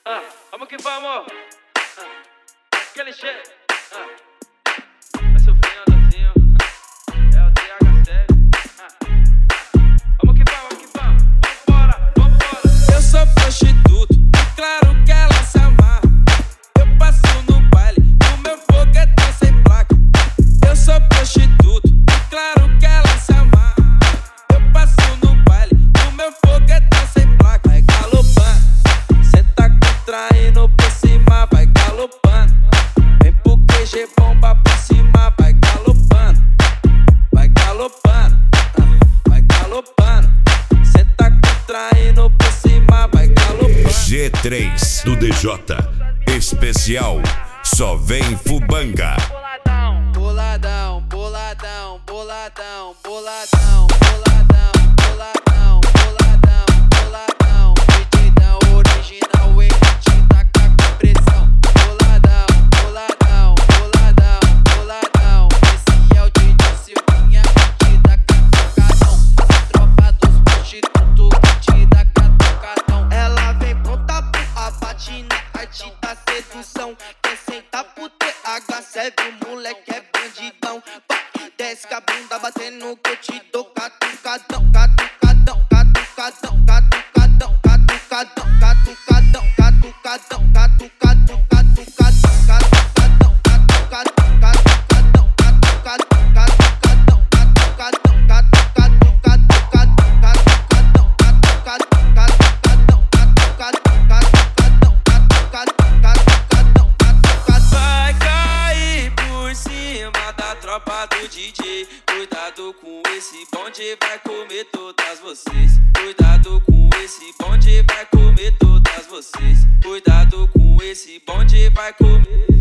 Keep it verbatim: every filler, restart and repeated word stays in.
Ah, vamos que vamos. Ah, aquele jeito. Ah, vai sofrendo assim, é o T H sete. Ah, vamos que vamos, vamos que vamos. Vambora, vambora. Eu sou prostituto, e claro que ela se amarra. Eu passo no baile, no meu foguetão sem placa. Eu sou prostituto, e claro que ela se amarra. Eu passo no baile, no meu foguetão sem placa. Vai galopando, cê tá contraindo por cima, vai galopando. Vem pro Q G bomba por cima, vai galopando. Vai galopando, vai galopando. Cê tá contraindo por cima, vai galopando. G três do D J Especial, só vem Fubanga. Boladão, boladão, boladão, boladão, boladão, boladão, boladão, boladão, pedidão original, ele te taca com pressão. Boladão, boladão, boladão, boladão, esse é o D J Silvinha que te dá catucadão. A tropa dos prostitutos que te dá catucadão. Ela vem pronta pro abate na arte da sedução. Quer sentar pro T H, serve o moleque é bandidão. Vai, desce com a bunda batendo que eu te dou catucadão. Catucadão, catucadão, catucadão, catucadão, catucadão, catucadão, catucadão, catucadão, catucadão, catucadão, catucadão, catucadão, catucadão, catucadão, vai cair por cima da tropa do D J. Cuidado com esse bonde, vai comer todas vocês. Cuidado com esse bonde, vai comer todas vocês. Cuidado com esse bonde, vai comer.